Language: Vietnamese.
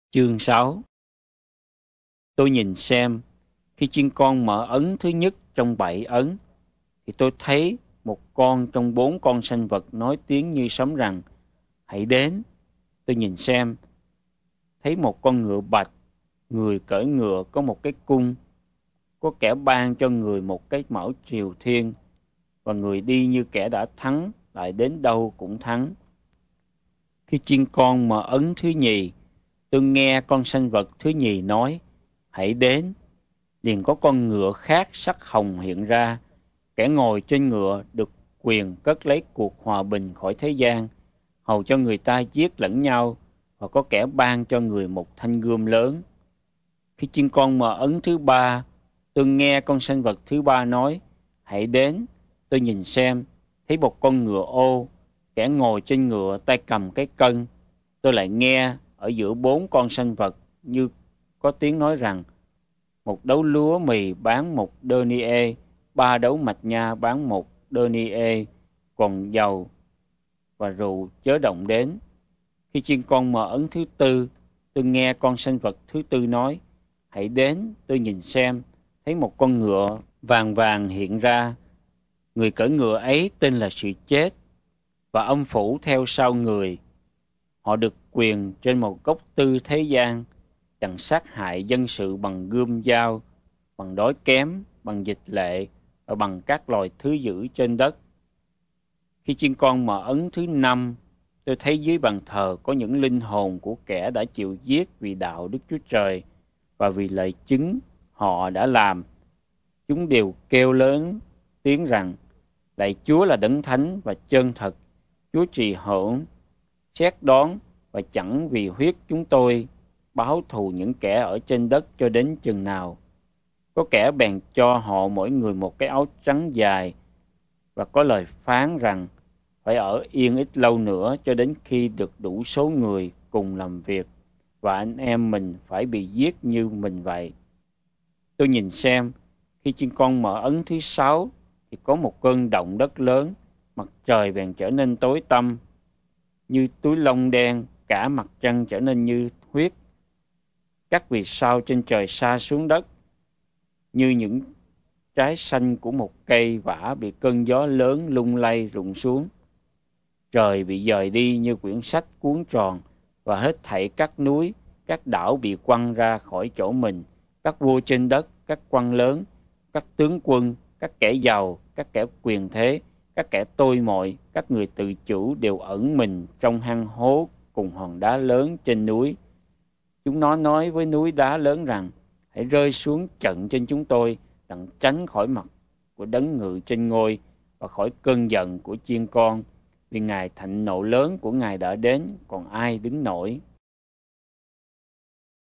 Chương 6. Tôi nhìn xem, khi chiên con mở ấn thứ nhất trong 7 ấn, thì tôi thấy một con trong 4 con sanh vật nói tiếng như sấm rằng: hãy đến. Tôi nhìn xem, thấy một con ngựa bạch, người cưỡi ngựa có một cái cung, có kẻ ban cho người một cái mão triều thiên, và người đi như kẻ đã thắng, lại đến đâu cũng thắng. Khi chiên con mở ấn thứ nhì, tôi nghe con sanh vật thứ nhì nói: hãy đến. Liền có con ngựa khác sắc hồng hiện ra. Kẻ ngồi trên ngựa được quyền cất lấy cuộc hòa bình khỏi thế gian, hầu cho người ta giết lẫn nhau, và có kẻ ban cho người một thanh gươm lớn. Khi chiên con mở ấn thứ ba, tôi nghe con sanh vật thứ ba nói: hãy đến. Tôi nhìn xem, thấy một con ngựa ô, kẻ ngồi trên ngựa tay cầm cái cân. Tôi lại nghe ở giữa 4 con sanh vật như có tiếng nói rằng: một đấu lúa mì bán 1 denier, 3 đấu mạch nha bán 1 denier, còn dầu và rượu chớ động đến. Khi chiên con mở ấn thứ tư, tôi nghe con sanh vật thứ tư nói: hãy đến. Tôi nhìn xem, thấy một con ngựa vàng vàng hiện ra. Người cưỡi ngựa ấy tên là Sự Chết, và âm phủ theo sau người. Họ được quyền trên một góc tư thế gian, đặng sát hại dân sự bằng gươm dao, bằng đói kém, bằng dịch lệ, và bằng các loài thứ dữ trên đất. Khi chiên con mở ấn thứ năm, tôi thấy dưới bàn thờ có những linh hồn của kẻ đã chịu giết vì đạo Đức Chúa Trời và vì lời chứng họ đã làm. Chúng đều kêu lớn tiếng rằng: lạy Chúa là đấng thánh và chân thật, Chúa trì hưởng, xét đoán, và chẳng vì huyết chúng tôi báo thù những kẻ ở trên đất cho đến chừng nào. Có kẻ bèn cho họ mỗi người một cái áo trắng dài, và có lời phán rằng phải ở yên ít lâu nữa cho đến khi được đủ số người cùng làm việc, và anh em mình phải bị giết như mình vậy. Tôi nhìn xem, khi chiên con mở ấn thứ sáu, thì có một cơn động đất lớn, mặt trời bèn trở nên tối tăm như túi lông đen, cả mặt trăng trở nên như huyết. Các vì sao trên trời sa xuống đất như những trái xanh của một cây vả bị cơn gió lớn lung lay rụng xuống. Trời bị dời đi như quyển sách cuốn tròn, và hết thảy các núi, các đảo bị quăng ra khỏi chỗ mình. Các vua trên đất, các quan lớn, các tướng quân, các kẻ giàu, các kẻ quyền thế, các kẻ tôi mọi, các người tự chủ đều ẩn mình trong hang hố cùng hòn đá lớn trên núi. Chúng nó nói với núi đá lớn rằng: hãy rơi xuống trận trên chúng tôi, đặng tránh khỏi mặt của đấng ngự trên ngôi và khỏi cơn giận của chiên con, vì ngày thạnh nộ lớn của Ngài đã đến, còn ai đứng nổi.